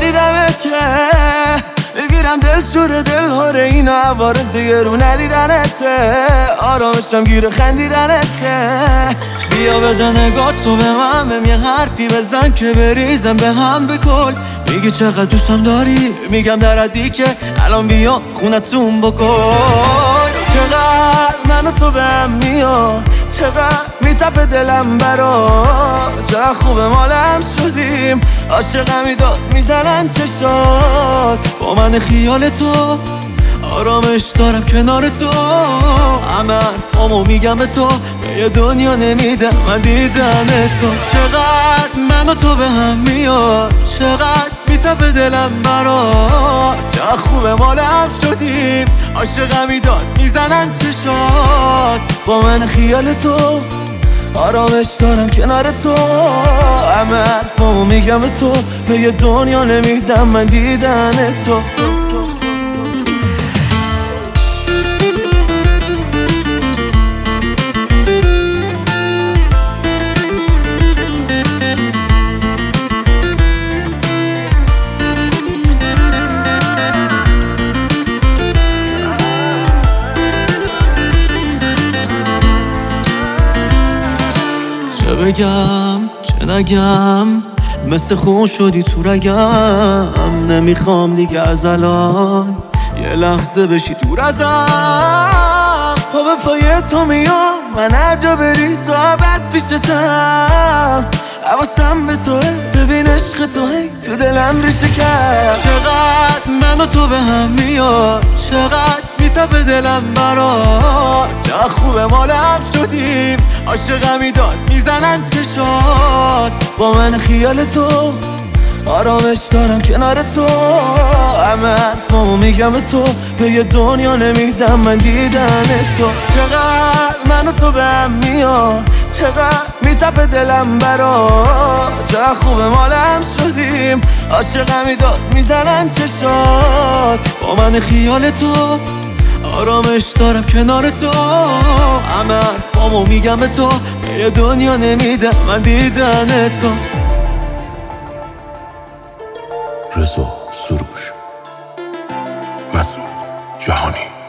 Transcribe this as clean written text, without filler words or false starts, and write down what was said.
ندیدمت که بگیرم دل شور دل هاره اینا عوارض رو ندیدنته آرامشم گیر خندیدنته بیا بده نگاه تو به من بهم یه حرفی بزن که بریزم به هم بکن میگی چقدر دوستم داری میگم در حدی که الان بیا خونتون بکن چقدر من و تو به هم میاد چقدر میتپه دلم برا چقدر خوبه مالم شدیم عاشقمی داد میزنن چشات با من خیال تو آرامش دارم کنار تو همه حرفامو میگم به تو به یه دنیا نمیدم من دیدن تو چقدر من و تو به هم میاد چقدر میتپه دلم برا چقدر خوبه مالم شدیم عاشقمی داد میزنن چشات با من خیال تو آرامش دارم کنار تو همه حرفامو میگم به تو به یه دنیا نمیدم من دیدن تو چه بگم چه نگم مثل خون شدی تو رگم نمیخوام دیگه از الان یه لحظه بشی دور ازم پا به پای تو میام من هر جا بری تا ابد پیشتم حواسم به توه ببین عشق توه تو دلم ریشه کرد چقدر من و تو به هم میاد چقدر میتپه دلم برات چقدر خوبه مالم شدیم عاشقمی داد میزنن چشات با من خیال تو آرامش دارم کنار تو همه حرفامو میگم به تو به یه دنیا نمیدم من دیدن تو چقدر من و تو به هم میاد چقدر میتپه دلم برات چقدر خوبه مالم شدیم عاشقمی داد میزنن چشات با من خیال تو آرامش دارم کنار تو همه حرفامو میگم به تو به یه دنیا نمیدم من دیدن تو رضا سروش مسعود جهانی